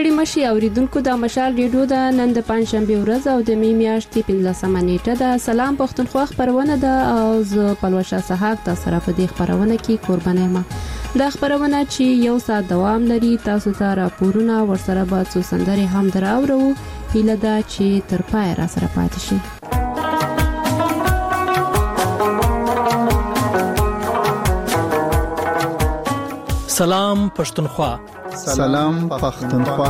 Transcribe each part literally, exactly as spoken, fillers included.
ستړي مشي اوریدونکو د مشال ریډیو د نن د پنځشنبه ورځ او د می میاشتې پنځلسمه نیټه د سلام پښتونخوا خبرونه ده او زه پلوشه صحاک تاسو را په دې خبرونه کې قربانه ما د خبرونه چې یو ساعت دوام لري تاسو ته راپورونه ورسره به څو سندري هم دراوړو هیله ده چې تر پای را سره پاتې شئ. سلام پښتونخوا. سلام پښتونخوا.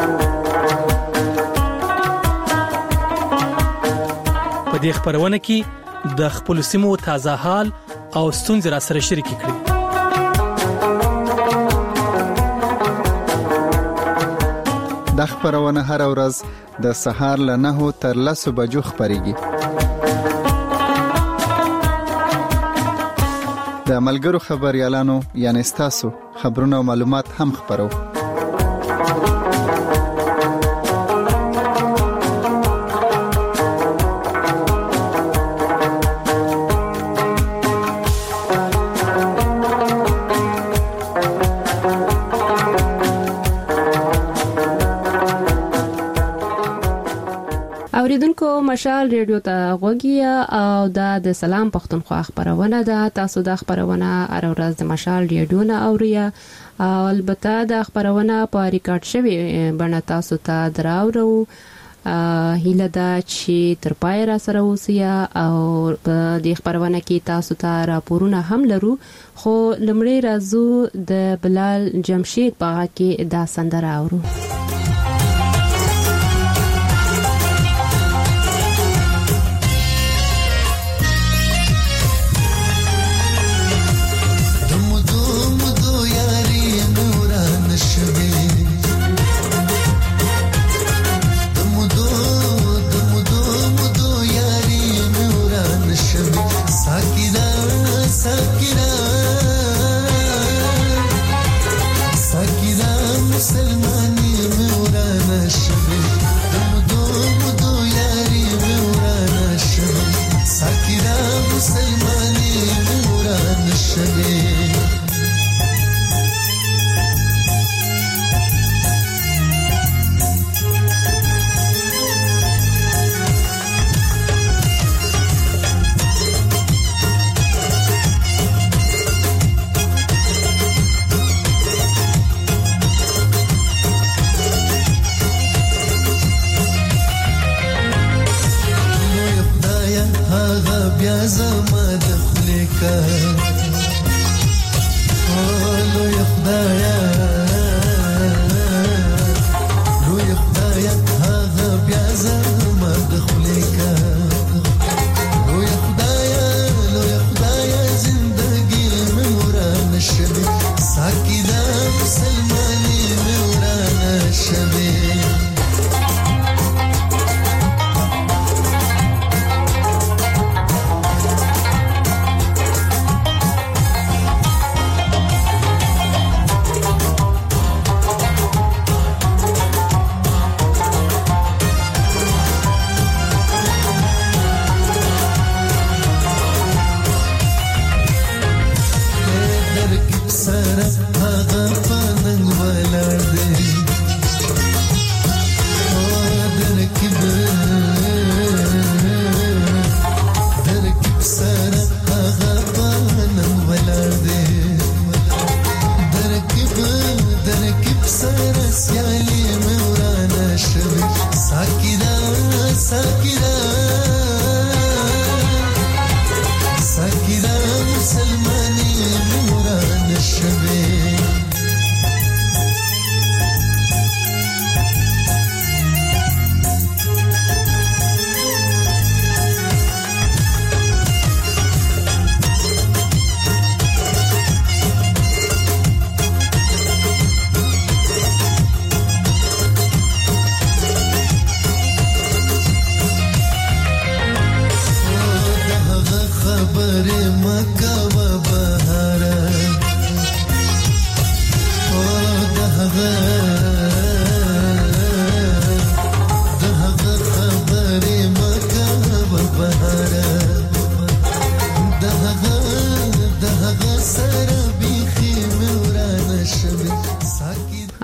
په دې خبرونه کې د خپل سیمو تازه حال او ستونزې را سره شریک کړئ. د خبرونه هر ورځ د سهار له نهو تر لسو بجو خبريږي. د ملګرو خبريالانو یعنی تاسو خبرونه او معلومات هم خبرو. اوریدونکو مشال ریډیو ته غوږی او د سلام پښتونخوا خبرونه ده. تاسو د خبرونه هر ورځ د مشال ریډیو نه اورئ او البته د خبرونه په ریکارډ شوی بڼه تاسو ته دراوړو. هیله ده چې تر پای را سره اوسئ او په دې خبرونه کې تاسو ته راپورونه هم لرو. خو لمړی راځو د بلال جمشید په هغه کې دا سندره اورو.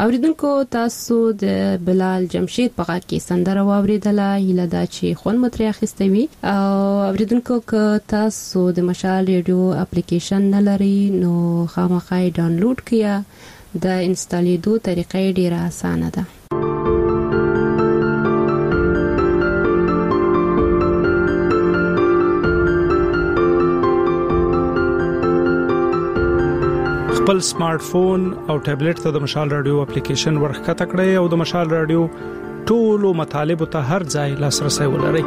اوریدونکو تاسو د بلال جمشید په غږ کې سندره واوریدله، هیله دا چې خوند مو ترې اخیستی وي. او اوریدونکو که تاسو د مشال ریډیو اپلیکیشن نه لري نو خامخا یې ډاونلوډ کړئ. د انسټالیدو طریقه ډیره اسانه ده. خپل سمارټ فون او ټابلیټ ته د مشال رادیو اپلیکیشن ورخته کړئ او د مشال رادیو ټولو مطالب ته هر ځای لاسرسي ولرئ.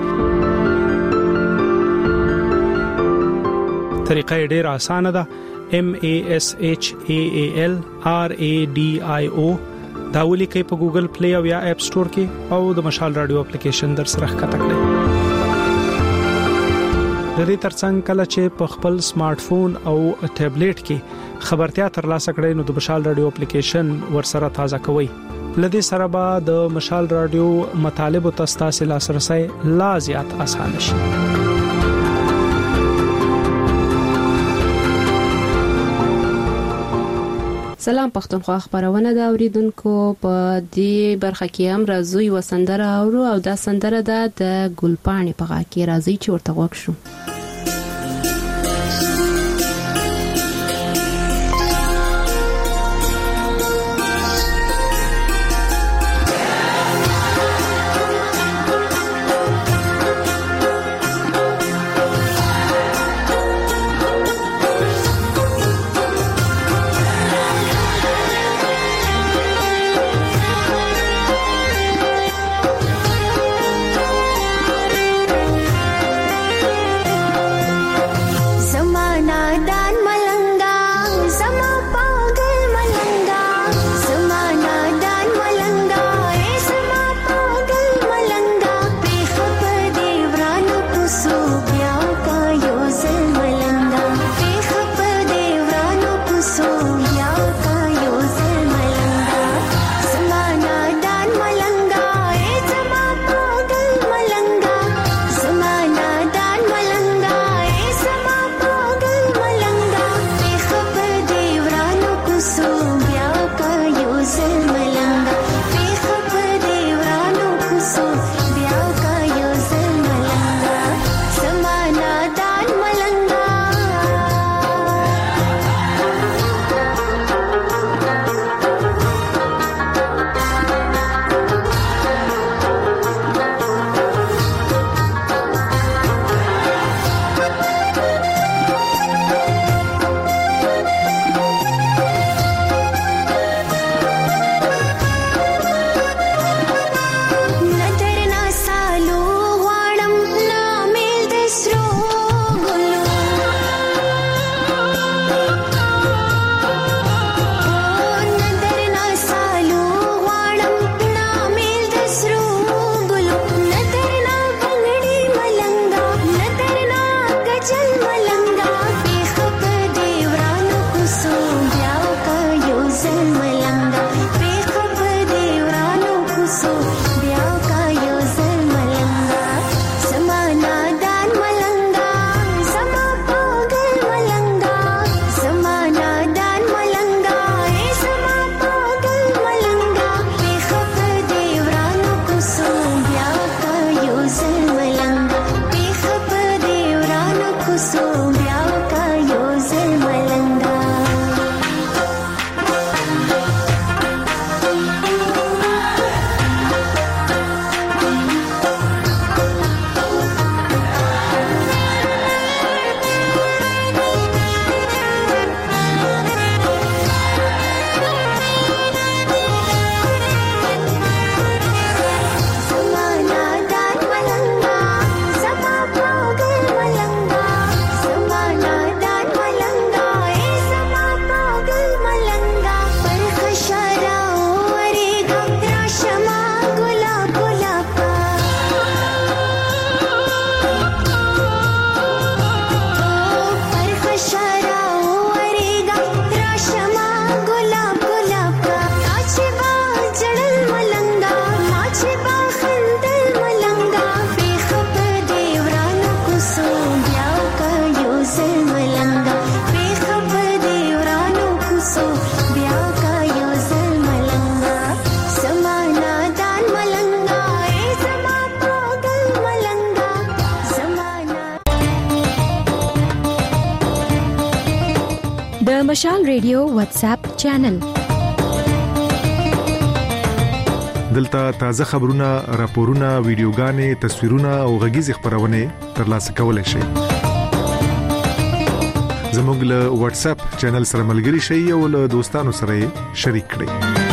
طریقه ډیره اسانه ده. M A S H A A L R A D I O دا ولیکئ په ګوګل پلی او یا اپ سٹور کې او د مشال رادیو اپلیکیشن در سره ښکته کړئ. د دې ترڅنګ کله چې په خپل سمارټ فون او ټابلیټ کې خبرتیا ترلاسه کړئ نو د مشال رادیو اپلیکیشن ورسره تازه کوئ. لدې سره به د مشال رادیو مطالب او تاسو لاسرسي لا زیات آسان شي. سلام پښتونخوا خبرونه دا اوریدونکو په دې برخه کې هم راځي وسندره اورو او دا سندره ده د ګلپاڼې په غږ کې راځي چې ورته وښ شو. د مشال ریډیو واتس اپ چینل. دلته تازه خبرونه، راپورونه، ویډیوګانې، تصویرونه او غږیز خبرونه ترلاسه کولای شئ. زموږ له واتس اپ چینل سره ملګري شئ او له دوستانو سره شریک کړئ.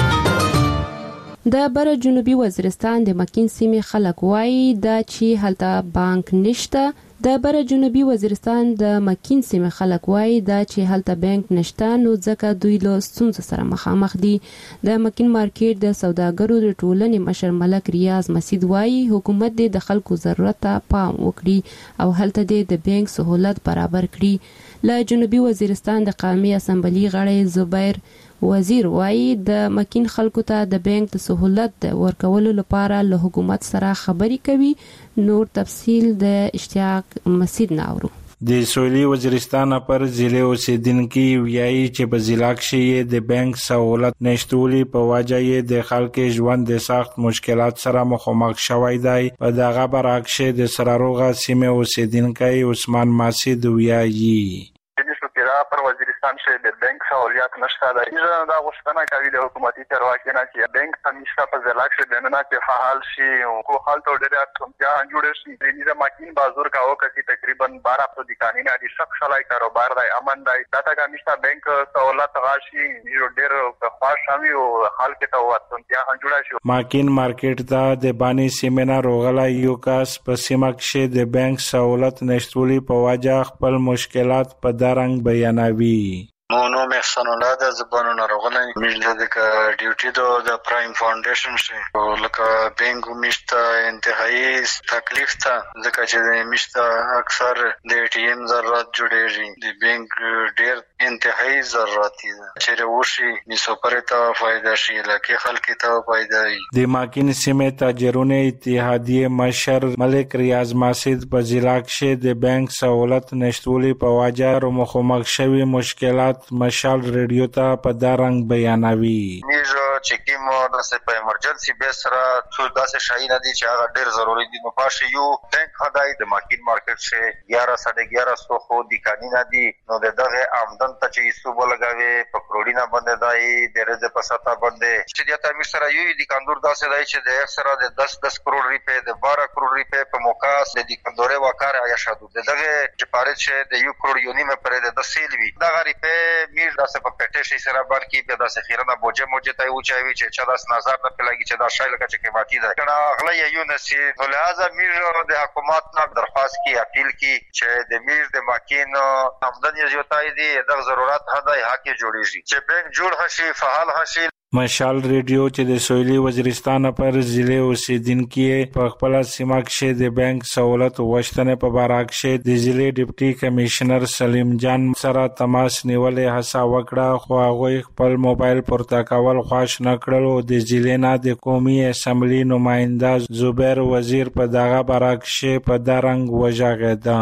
د بر جنوبي وزیرستان د مکین سیمې خلک وایي دا چې هلته بانک نشته. د بر جنوبي وزیرستان د مکین سیمې خلک وایي دا چې هلته بانک نشته، نو ځکه دوی له ستونزو سره مخامخ دي. د مکین مارکیټ د سوداګرو د ټولنې مشر ملک ریاض مسید وایي حکومت د خلکو ضرورت ته پام وکړي او هلته د بانک سہولت برابر کړي. له جنوبي وزیرستان د قومي اسمبلی غړی زبیر وزیر وایي د مکین خلکو ته د بانک د سہولت ورکولو لپاره له حکومت سره خبرې کوي. نور تفصیل د اشتیاق مسید ناورو. د سویلي وزیرستان پر ضلع اوسیدونکو ویایي چې په ضلع کې د بانک سہولت نشټولي په وجه یې د خلکو ژوند د سخت مشکلات سره مخامخ شوی دی. په دغه برعکس د سراروغه سیمه اوسیدونکو عثمان مسید ویایي پر وزیرستان شه د بانک سہولیات نشته ده. ایزه دا غوښتنه کوي د حکومتي چارواکو نه چې بانک همیشه په ضلع کې د نه کې فعال شي او کو حالت ډېر ارتمتیا جوړ شي. د ماکین بازار کاو کسي تقریبا بارہ سو دکانې نه دي، شخص شلای کاروبار دی، امن دی. دا ته همیشه بانک سہولت غاشي ډېر خاص شوی او حال کې ته ارتمتیا جوړ شي. ماکین مارکیټ ته د بانی سیمنا روغلا یو کاس په سیمه کې د بانک سہولت نشټولي په وجه خپل مشکلات په درنګ بیانوي. نو نو محسن الله د زبانو ناروغلای مجله د ډیوټي د د پرایم فاونډیشن شي لکه بینګ مشته انتهایی تکلیف ته ځکه چې مشته اکثر د ای ټی ایم ضرورت جوړیږي، د بینګ ډیر انتهایی ضرورت دي چې وشي نسو پرته فائدہ شي لکه خلک ته فائدہ وي. د ماکین سیمه تاجرونه اتحادیه مشر ملک ریاض مسید په ضلع کې د بانک سہولت نشټولي په وجه مخامخ شوی مشکلات مشال ریډیو ته په دارنګ بیانوي. میږه چې کومه د په ایمرجنسي بیس سره څو داسې شای نه دي چې هغه ډېر ضروري دي. نو پاشه یو بانک هداي د ماکین مارکیټ شه گیارہ ساڑھے گیارہ سو خو د کانی نه دي. نو دغه آمدن ته چې سو بلګاوي په کروڑینا باندې دای د رز په ستا باندې چې د تامیر سره یو د کاندور داسې دای چې د اکثره د دس دس کروڑ روپے د بارہ کروڑ روپے په موقاس د کندوره وکړه یا شادو دغه چې پاره چې د یو کروڑ یونی مې پرې د سیلوي دغه ریپه میر داسې په پټه شي سره باندې به داسې خیرنه بوجه موجه ته او چاوي چې چا داس نظر نه پلاګي چې دا شایل کچ کې واتی ده کړه اغله یو نسی. نو لہذا میر د حکومت نه درخواست کی اپیل کی چې د میر د ماکین آمدنی زیاتای دي د ضرورت هداي حق جوړیږي چې بانک جوړ هشي فعال هشي. مشال ریډیو چې د سویلي وزیرستان پر ضلع اوسیدونکو په خپل سیمه کې د بانک سہولت وشتنه په باره کې د ضلع ډیپټي کمشنر سلیم جان سره تماس نیولې هڅه وکړه، خو هغه خپل موبایل پورته کول خوښ نه کړل او د ضلع نه د قومي اسمبلی نماینده زبیر وزیر په دغه باره کې په دارنګ وژغېدا.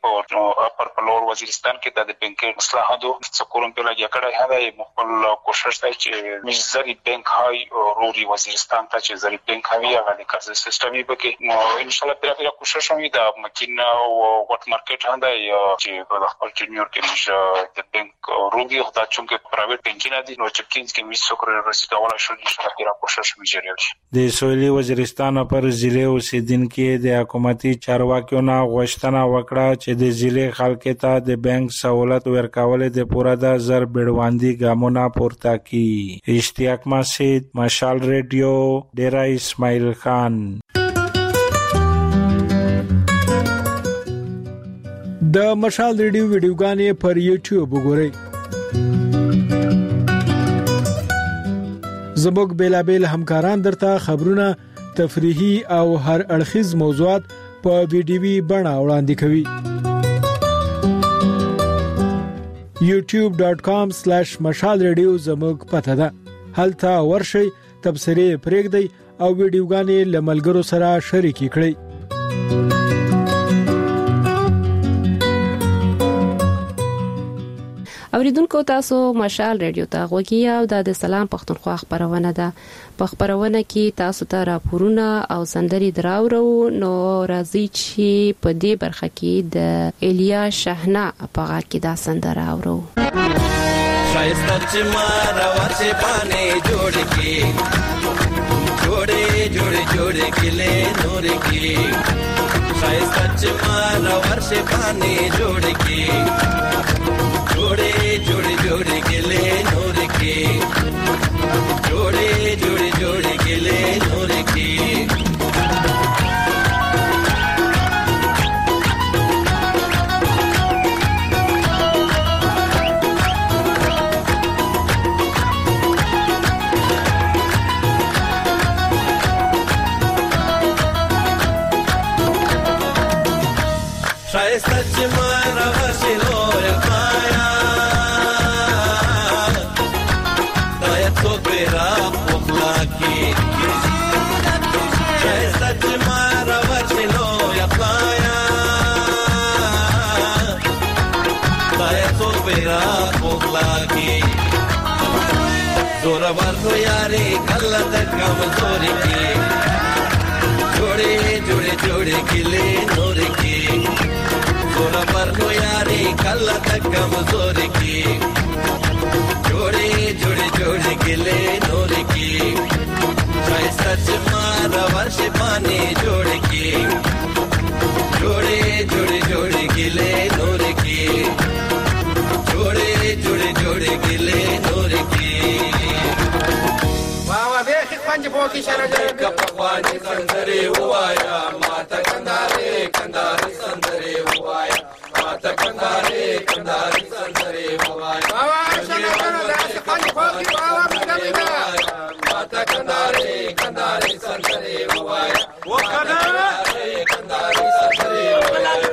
پر پلور وزیرستان کې د بانکي اصلاحاتو څکورم په لګیا کړه هغه مخبل کوشش دی چې مش زری بانک های روری وزیرستان ته چې زری بانک هوی هغه د قرض سیستم یې بکې نو ان شاء الله پر پیرا کوشش وي د مکین او وټ مارکیټ هندای چې په خپل جونیور کې مش د بانک روری او د چونګه پرایویټ بانک نه دي نو چې کینځ کې مش سوکر رسیدول شو ان شاء الله پیرا کوشش ویجریږي. د سویلي وزیرستان پر ضلع اوسیدونکو د حکومتي چارواکیو نه غوښتنه وکړه چې د ضلع خلک ته د بانک سہولت ورکول د پوره د زر بیړواندي ګامونه پورته کړي. اشتیاق مسید، مشال ریډیو، ډیرا اسماعیل خان. د مشال ریډیو ویډیوګانې پر یوټیوب وګورئ. زموږ بیلابل همکاران درته خبرونه، تفریحي او هر اړخیز موضوعات په ویډیوي بڼه وړاندې کوي. یوټیوب ډاٹ کام سلیش مشال ریډیو زموږ پته ده. هلته ورشئ، تبصرې پرېږدئ او ویډیوګانې له ملګرو سره شریکې کړئ. اوریدونکو تاسو مشال ریډیو ته غوږی او د سلام پښتونخوا خبرونه ده. په خبرونه کې تاسو ته راپورونه او سندري دراوړو. نو راځي چې په دې برخه کې د الیا شهنا په غږ کې دا سندره اورو. شایسته چې مارا ورشه باندې جوړ کی جوړې جوړې جوړې کله نور کی شایسته چې مارا ورشه باندې جوړ کی جوړې جوړې جوړې کله نور کی جوړې جوړې جوړې کله نور کی شایسته چې مارا ورشه لویا پایا دایا تو پیرا پخلا کی شایسته چې مارا ورشه لویا پایا دایا تو پیرا پخلا کی زورا ورکو یاری کلا تک کمزوری کی جوڑے جوڑے جوڑے کلے نور کی زورا ورکو یاری کلا تک کمزوری کی جوڑے جوڑے جوڑے کلے نور کی شایسته چې مارا ورش پانی جوڑ کی جوڑے جوڑے جوڑے کلے نور کی جوڑے جوڑے جوڑے کلے نور کی واوا بیخی خوانجی پوکی شرجر کپخوانی سندری ہوایا ماتا کنداری کنداری سندری ہوایا ماتا کنداری کنداری سندری ہوایا واوا شرجر داسی خوانجی پوکی واوا مدمینا ماتا کنداری کنداری سندری ہوایا کنداری کنداری سندری ہوایا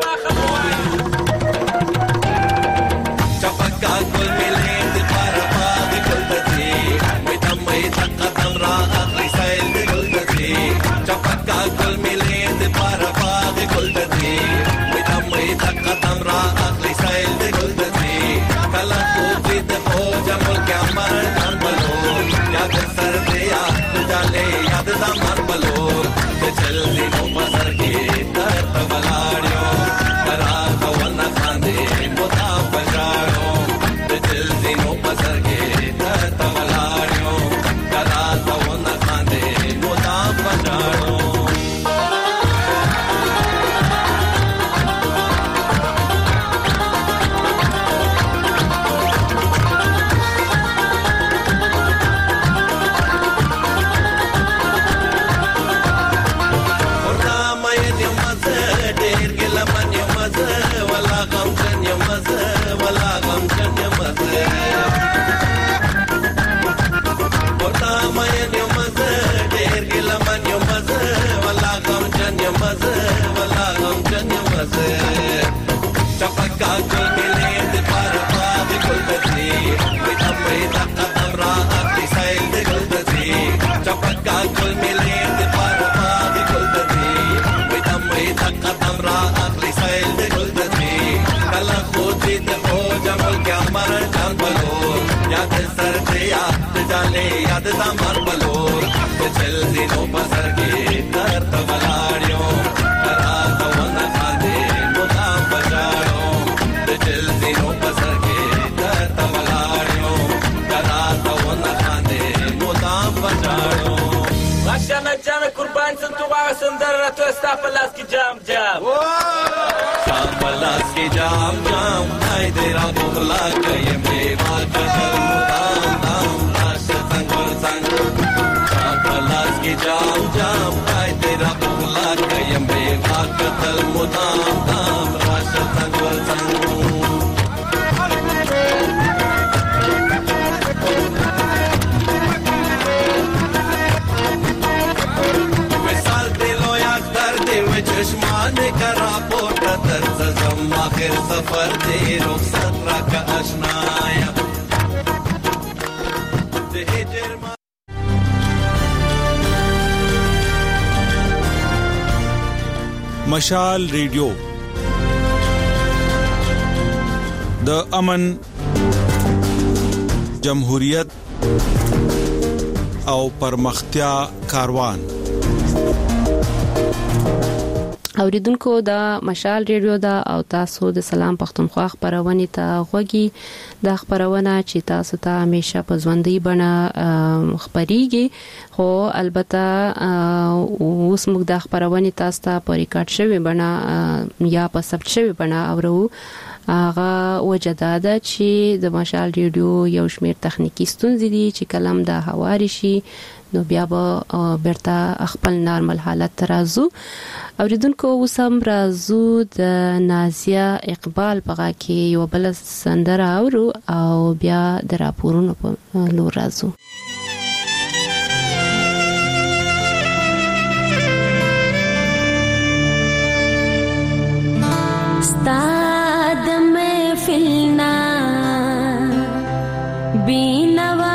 چپکا کل ملین دی پارا پاگی کل تجی میتا میتا قدم را اخلی سائل دی کل تجی چپکا کل ملین دی پارا پاگی کل تجی میتا میتا قدم را اخلی سائل دی کل تجی کلا خوبی دی خوجا ملک امر جان بلور یاد سر دیا تجالے یاد دامر بلور چل دی نو بسر کی در تبلاڑیو کرا کوانا خاندے موتا پجاڑو چل دی نو بسر کی در تبلاڑیو کرا کوانا خاندے موتا پجاڑو چپکا کل ملین دی پارا پاگی کل تجی میتا میتا قدم را اخلی سائل دی کل تجی چپکا کل ملین دی پارا پاگی کل تجی میتا میتا قدم را اخلی سائل دی کل تجی کلا خودی دی خوجا ملک امر جان بلور یاد سر دیا تجالے یاد دامر بلور چل دی نو بسر کی در تبلاڑیو کرا کوانا خاندے موتا پجاڑو چل دی نو بسر کی در تبلاڑیو کرا کوانا خاندے موتا پجاڑو باشانا جانا قربان سنتو باغا سندر رتو استا پلاس کی جام جام شام پلاس کی جام جام آئی دیرا بغلا کئی میوا کشل مدام دام راش سنگل سنگ شام پلاس کی جام جام آئی دیرا بغلا کئی میوا کشل مدام دام راش سنگل سنگ چشمان کرا پورتا ترز زم آخر سفر دے رخصت را کا اشنایا مشال ریډیو د امن جمهوریت او پرمختیا کاروان اوریدونکو د مشال ریډیو دا او تاسو د سلام پښتونخوا خبرونه ته غوږی د خبرونه چې تاسو ته همیشه په ژوندۍ بڼه خبريږي خو البته اوس موږ د خبرونه تاسو ته په ریکارډ شوی بڼه یا په ثبت شوی بڼه اورو هغه وجداده چې د مشال ریډیو یو شمېر تخنیکی ستونزې دي چې کلم د هواري شي نو بیا به برته خپل نارمل حالت ترازو اوریدونکو وسم رازو د نازیه اقبال پغا کې یو بل سندره اورو او بیا د راپورونو په لور رازو ستاد محفلنا بینوا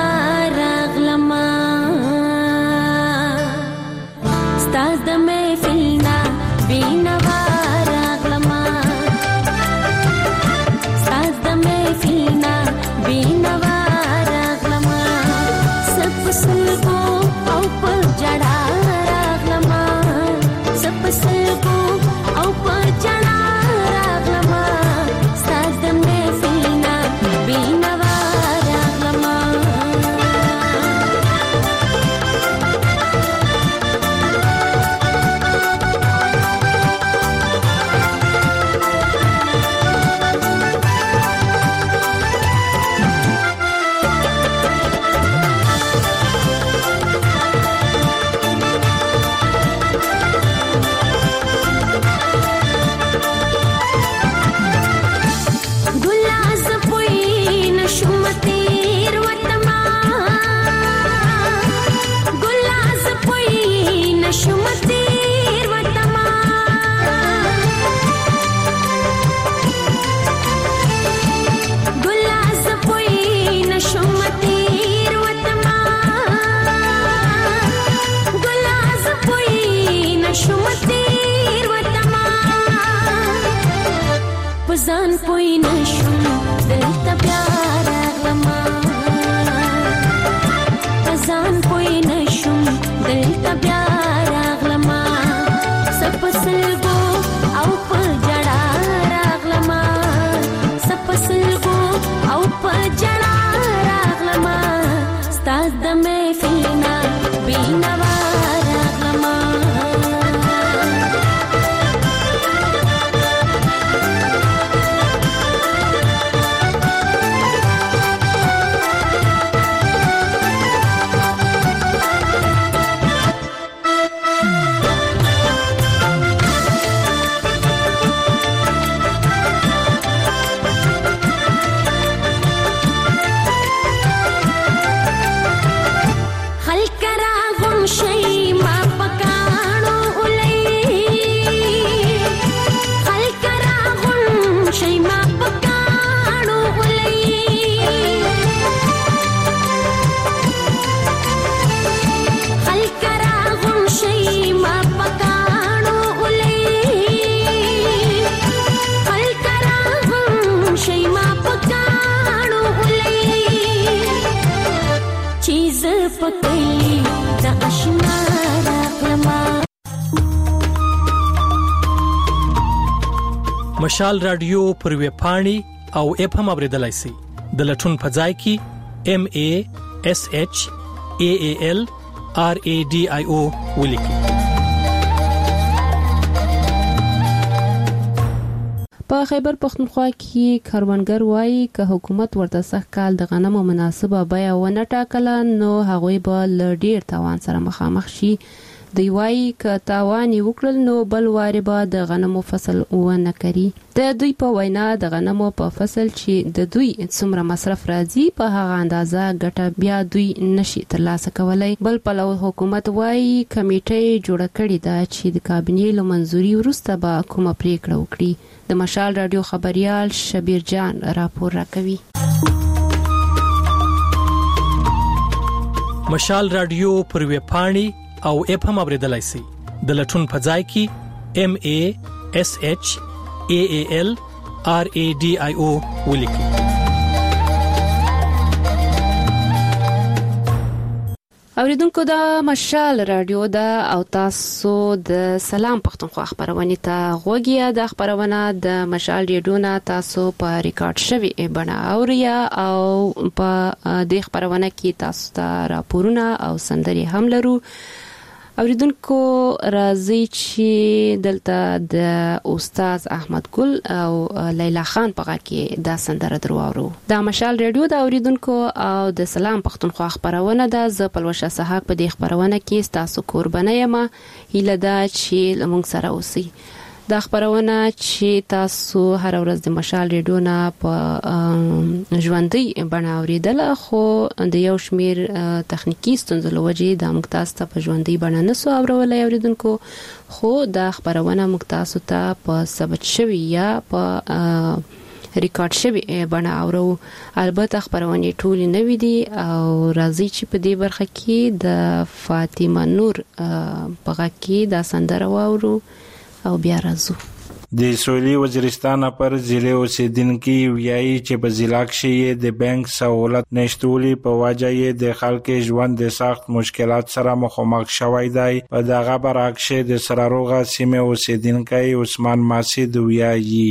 ستاد محفلنا بینوا راغلما ستاد محفلنا بینوا راغلما سب سلګو او په جړا راغلما سب سلګو او په جړا راغلما ستاد محفلنا بینوا راغلما ځان پوی نشم دلته بیا راغلما ځان پوی نشم دلته بیا راغلما سپسلګو او په جړا راغلما سپسلګو او په جړا راغلما ستاد محفلنا بینوا راغلما مشال رادیو پر وی پاڼي او اپ هم اوریدلای شي د لټون په ځای کې ام ا اس اچ ا ا ال ار ا ډي آی او ولیکي. په خیبر پختونخوا کې کاروانګر وایي چې حکومت ورته سخت کال د غنمو مناسبه بیه ونه ټاکله نو هغوی به ل ډیر تاوان سره مخامخ شي. دی وایي چې تاوان وکړل نو بل واره به د غنمو فصل ونه کړي. د دوی په وینا د غنمو په فصل چې د دوی څومره مصرف راځي په هغه اندازه ګټه بیا دوی نشي ترلاسه کولای. بل په لور حکومت وایي کمیټه جوړه کړې ده چې د کابینې له منځوري وروسته به کومه پریکړه وکړي. د مشال رادیو خبريال شبیر جان راپور راکوي. مشال رادیو پر وی پاڼي او اپ هم اوریدلای شي د لټون په ځای کې ام ا اس اچ ا ا ال ار ا ډي آی او ولیکي. اوریدونکو د مشال رادیو د او تاسو د سلام پښتونخوا خبرونه ته غوږی د خبرونه د مشال رادیو نه تاسو په ریکارډ شوی بڼه اوریا او په د خبرونه کې تاسو ته راپورونه او سندري هم لرو. اوریدونکو راځي چې دلته د استاد احمد ګل او لیلا خان په کې دا سندره درواورو. د مشال رادیو د اوریدونکو او د سلام پښتونخوا خبرونه د زپلوشه صحاک په دې خبرونه کې تاسو قربانه یم هیله دا چې لمونږ سره اوسئ. دا خبرونه چې تاسو هر ورځ د مشال رادیو نه په ژوندۍ بڼه اوریدل خو د یو شمیر تخنیکی ستونزو لوجې د موږ تاسو ته په ژوندۍ بڼه نسو اورولای اوریدونکو خو دا خبرونه موږ تاسو ته په ثبت شوی یا په ریکارډ شوی بڼه اورو. البته خبرونه ټول نوې دي او راځي چې په دې برخه کې د فاطمه نور په کې دا سندره واورو او بیا راځو. د سویلي وزیرستان پر ضلع اوسیدونکو ویایي چې په ضلع کې د بانک سہولت نشټولي په وجه یې د خلکو ژوند د سخت مشکلات سره مخامخ شوی دی. په دغه برعکس د سراروغه سیمه اوسیدونکو عثمان ماسید ویایي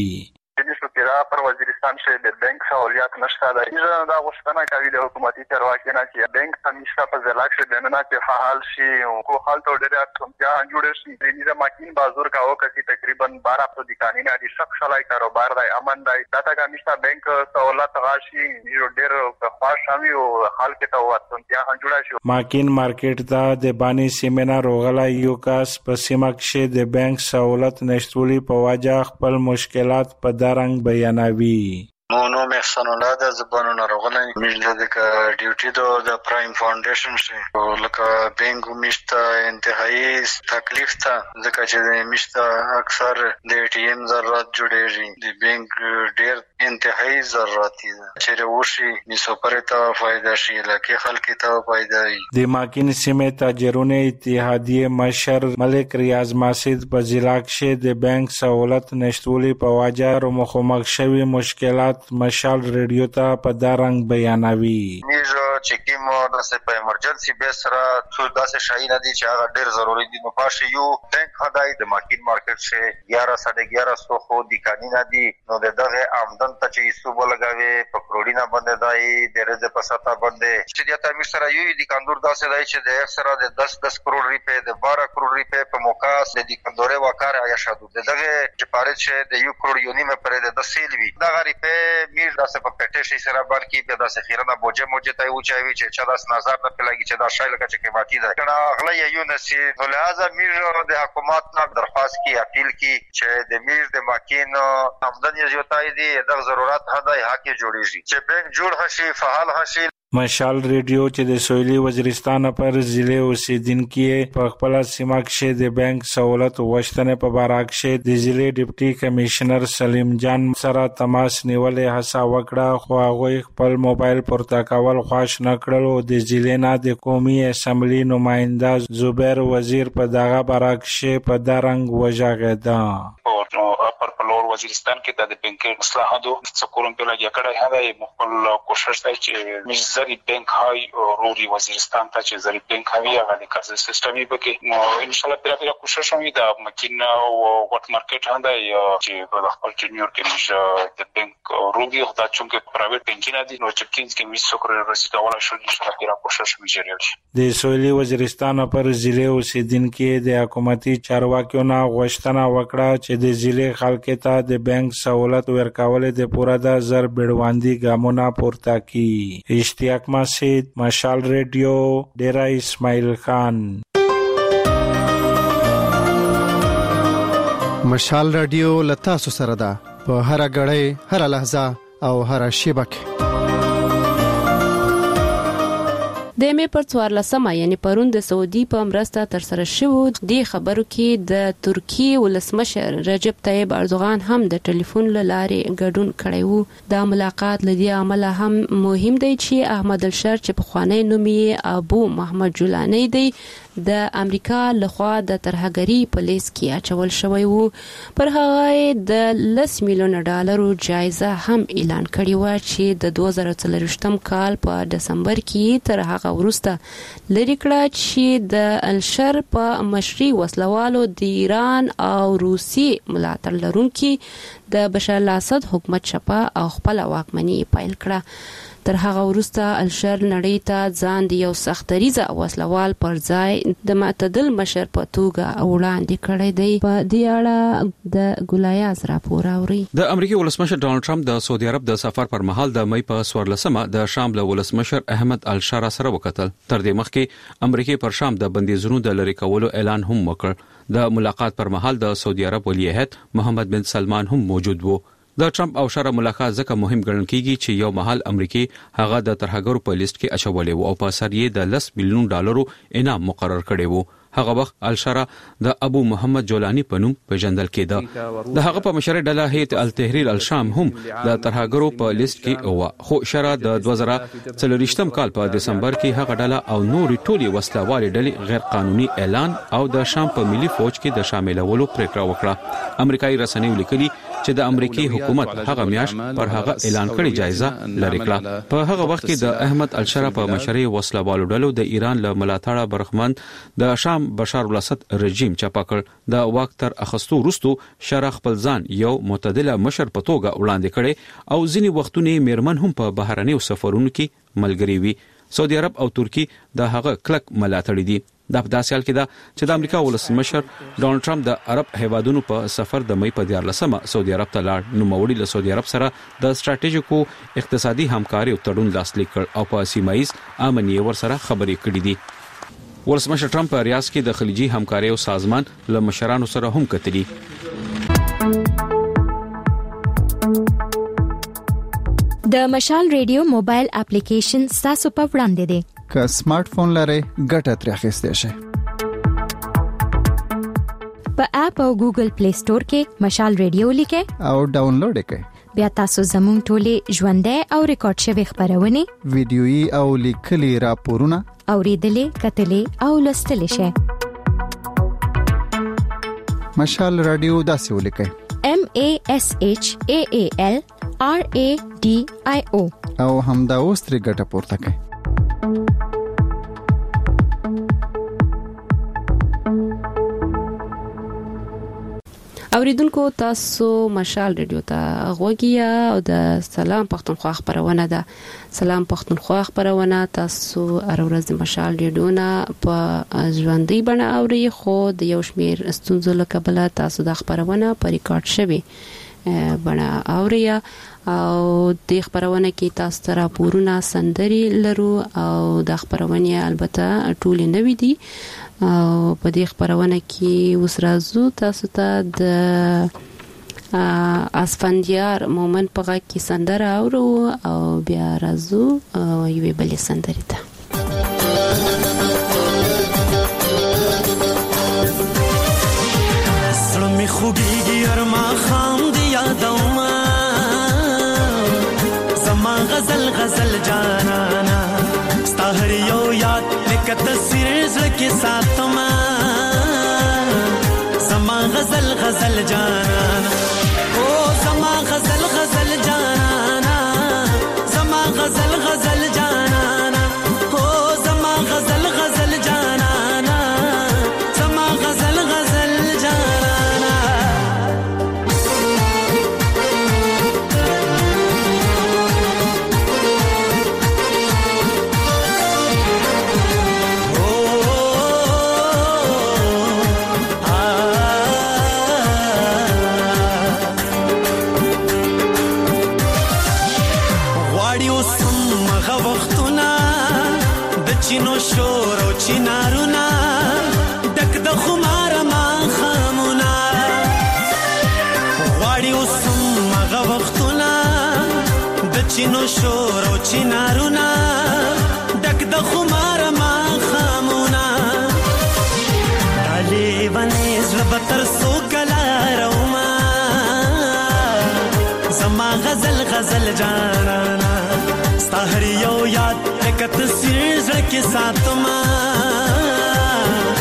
پر وزیرستان شه د بانک سہولیات نشته ده. ایزه دا غوښتنه کوي د حکومتي چارواکي نه چې بانک تمیشته په ضلع کې د نه چې فعال شي او کو حالت ډېر اتمتیا جوړ شي. د دې ماکین بازار کاو کسي تقریبا بارہ په دکانې نه دي شخص لای کاروبار دی امن دی دا تا کمیشته بانک سہولت راشي یو ډېر خوشامي او حال کې ته اتمتیا جوړ شي. ماکین مارکیټ ته د بانی سیمنا روغلا یو کاس په سیمه کې د بانک سہولت نشټولي په وجه خپل مشکلات په دارنګ بیانوي. نو نو محسن الله د زبانو ناروغنه مجله د ډیوټي د پرایم فاونډیشن شي لکه بینګ مشته انتهایی تکلیف ته ځکه چې مشته اکثر د ای ټی ایم ضرورت جوړیږي د بینګ ډیر انتهایی ضرورت دي چې وشي نسو پرته فائدہ شي لکه خلک ته فائدہ وي. د ماکین سیمه تاجرونه اتحادیه مشر ملک ریاض ماسید په ضلع کې د بانک سہولت نشټولي په وجه مخامخ شوی مشکلات مشال رادیو ته په دارنګ بیانوي. نیزه چې کومه د په ایمرجنسي بیس سره څو داسې شای نه دي چې هغه ډېر ضروري دي. نو پاشه یو بانک هداي د ماکین مارکیټ شه یازده ساڑھے یازده سو خو د قانونا دي نو دغه آمدن ته چې سو بلګاوي په کروڑینا باندې دای د رز په ستا باندې چې د تامیر سره یو د کاندور داسې دای چې د اکثره د دس دس کروڑ روپے د بارہ کروڑ روپے په موقع د کندوره وکړه یا شادو دغه چې پاره چې د یو کروڑ یونی مې پرې د سیلوي دغه روپے میر داسې په پټه سره بلکې به داسې خیرنه بوجه موجه ته و چاوي چې چا داس نظر نه پلاګي چې دا شایل کچ کې ماتي ده کله اغله یو نسی نو لہذا میر د حکومت نه درخواست کی اپیل کی چې د میر د ماکین آمدنی زیاتای دي د ضرورت هداي حق جوړیږي چې بانک جوړ هشي فعال هشي. مشال رادیو چې د سویلي وزیرستان پر ضلع اوسیدونکو په خپل سیمه کې د بانک سہولت وشتنه په باره کې د ضلع ډیپټي کمشنر سلیم جان سره تماس نیولې هڅه وکړه خو هغه خپل موبایل پورته کول خوښ نه کړل او د ضلع نه د قومي اسمبلی نماینده زبیر وزیر په دغه باره کې په دارنګ وژغېده. پر پلور وزیرستان کې د بانک اصلاحاتو څکورم په لګیا کړه هغه مخبل کوشش دی چې زری بانک های روری وزیرستان ته چې زری بانک هوی هغه د قرض سیستمي بکې نو ان شاء الله پیرا کوشش وي د مکین او وټ مارکیټ هندای چې په خپل جونیور کې د بانک روری او د چونګ پرایویټ بانکینګ دي نو چې کینز کې میس سوکر رسیدا ولا شو ان شاء الله پیرا کوشش وي. د سویلي وزیرستان پر ضلع اوسیدونکو د حکومتي چارواکیو نه غوښتنه وکړه چې د ضلع خلکو ته د بانک سہولت ورکول د پوره د زر بیړواندي ګامونه پورته کړي. اشتیاق ماسید مشال رادیو ډیرا اسماعیل خان. مشال رادیو لتا سره ده په هر غړې هر لحظه او هر شیبه کې. د مې پر څوارلسمه یعنی پرون د سعودي په مرسته تر سره شوو د خبرو کې د ترکی ولسمشر رجب طیب اردوغان هم د ټلیفون لارې ګډون کړی وو. دا ملاقات لدی عمل هم مهم دی چې احمد الشر چې په خوانی نومي ابو محمد جولانی دی د امریکا لخوا د ترهګری پولیس کې اچول شوی وو. پر هغه د لس میلیون ډالرو جایزه هم اعلان کړی و چې د دوه زره څلرویشتم کال په دسمبر کې تر هغه وروسته لری کړه چې د الشر په مشري وسلوالو د ایران او روسي ملاتړ لرونکي د بشار الاسد حکومت شپه او خپل واکمني پیل کړه. تر هغه وروسته الشر نړۍ ته ځان د یو سختریزه وسلوال پر ځای د معتدل مشر په توګه وړاندې کړی دی. په دې اړه د ګولیاز راپور اوري. د امریکای ولسمشر ډانلډ ټرمپ د سعودي عرب د سفر پر مهال د مې په څوارلسمه د شام له ولسمشر احمد الشارع سره وکتل. تر دې مخکې امریکای پر شام د بندیزونو د لری کولو اعلان هم وکړ. د ملاقات پر مهال د سعودي عرب ولی عہد محمد بن سلمان هم موجود وو. د ټرمپ او شارع ملاقات ځکه مهم ګڼل کیږي چې یو مهال امریکای هغه د ترهګرو په لیست کې اچولې وو او په سر یې د لس میلیون ډالرو انعام مقرر کړی وو. هغه وخت الشارع د ابو محمد جولانی په نوم پیژندل کېده. د هغه په مشرۍ ډله هیئت التحریر الشام هم د ترهګرو په لیست کې و. خو شارع د دوه زره څلرویشتم کال په دسمبر کې هغه ډله او نورې ټولې وسلهوالې ډلې غیر قانوني اعلان او د شام په ملي فوج کې د شاملولو پریکړه وکړه. امریکایي رسنیو لیکلي چې د امریکای حکومت هغه میاش پر هغه اعلان کړی جایزه لری کړه. په هغه وخت کې د احمد الشارع په مشرۍ وسلهوالو ډلو د ایران له ملاتړه برخمن د شام بشار الاسد رژیم چاپا کړ. د واک تر اخستو وروسته شارع خپل ځان یو معتدله مشر په توګه وړاندې کړي او ځینی وختونه میرمن هم په بهرنیو سفرونو کې ملګری وي. سعودي عرب او ترکی د هغه کلک ملاتړي دي. دا په داسې حال کې ده چې د امریکا ولسمشر ډانلډ ټرمپ د عرب هیوادونو په سفر د مې په دیارلسمه سعودي عرب ته لاړ. نو موړي له سعودي عرب سره د ستراتیژیکو اقتصادي همکاري او تړون لاسلیک کړ او په سیمایي امنیت ور سره خبرې کړې دي. ولسمشر ټرمپ په ریاض کې د خلیجي همکارۍ او سازمان له مشرانو سره هم کتلي. د مشال ریډیو موبایل اپلیکیشن تاسو په وړاندې دی. که سمارټ فون لرئ ګټه ترې اخیستئ شئ. په اپ او ګوګل پلی سٹور کې مشال ریډیو لیکئ او ډاونلوډ کړئ. بیا تاسو زموږ ټولې ژوندۍ او ریکارډ شوی خبرونه ویډیويي او لیکلي راپورونه اوریدلې کتلې او لوستلې شئ. مشال رادیو داسې ولیکئ: M A S H A A L R A D I O او همدا اوس ترې ګټه پورته کړئ. اوریدونکو تاسو مشال ریډیو ته غوږی او د سلام پښتونخوا خبرونه ده. سلام پښتونخوا خبرونه تاسو هر ورځ د مشال ریډیو نه په ژوندۍ بڼه اوري، خو د یو شمیر ستونزو له کبله تاسو د خبرونه په ریکارډ شوی بڼه اوري او د خبرونه کې تاسو ته راپورونه سندري لرو او د خبرونه البته ټول نه وي دي او په دې خبرونه کې اوس راځو تاسو ته د اسفندیار مومن په غږ کې سندره اورو او بیا راځو یوې بلې سندرې ته. سړی مې خوږېږي هر ماښام د یادومه زما غزل غزل جانانه ستا هر یو یاد لکه تصویر زړه کې ساتمه زما غزل غزل جانانه او زما غزل غزل جانانه زما غزل غزل جانانه او زما غزل غزل جانانه زما غزل غزل جانانه چینو شور او چینارونا دک د خمار ما خامونا غواړي اوسم مغه وختونه د چینو شور او چینارونا دک د خمار ما خامونا دالې باندې زړه تر سو کلا روما زما غزل غزل جانانا ستا هر یو یاد لکه تصویر زړه کې ساتما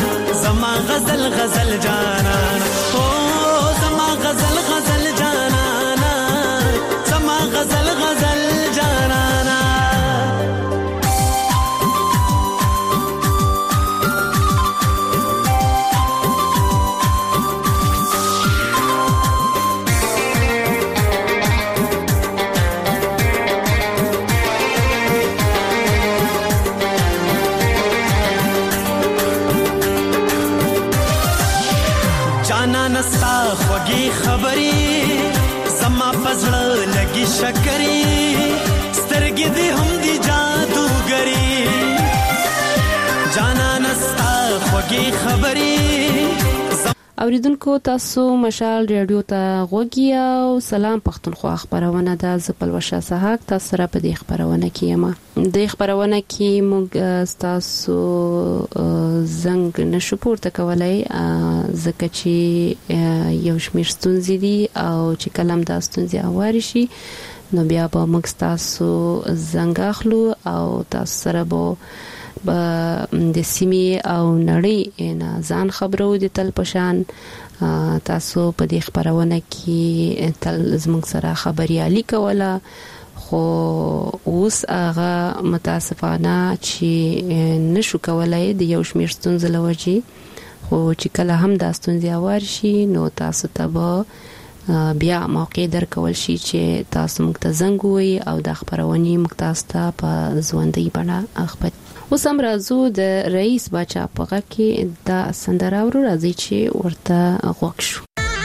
غزل غزل جانانا او زما غزل غزل جانانا زما غزل غزل جانانا نستا خوږی خبرې زما پزړه لګي شکرې سترګې دې هم دي جادوګرې جانا نستا خوږی خبرې. اوریدونکو تاسو مشال ریډیو ته غوږی او سلام پښتونخوا خبرونه ده ز پلوشه سهاک تاسو سره په دې خبرونه کې یم. د خبرونه کې موږ تاسو زنګ نشو پورته کولای ځکه چې یو شمېر ستونزې دي او چې کلم دا ستونزې اواري شي نو بیا به موږ تاسو زنګ اخلو او تاسو سره به د سیمې او نړۍ نه ځان خبرو د تل پشان تاسو په دې خبرونه کې تل زموږ سره خبريالي کوله خو اوس هغه متاسفانه چې نشو کولای د یو شمېر ستونزې لوجي خو چې کله هم دا ستونزې اوار شي نو تاسو ته به بیا موقع درکول شي چې تاسو موږ ته زنګ وي او د خبرونه موږ تاسو ته په ژوندۍ بڼه خبر. اوس هم راځو د رئیس باچا پغه کې د سندراورو راځي چې ورته غوښ شو.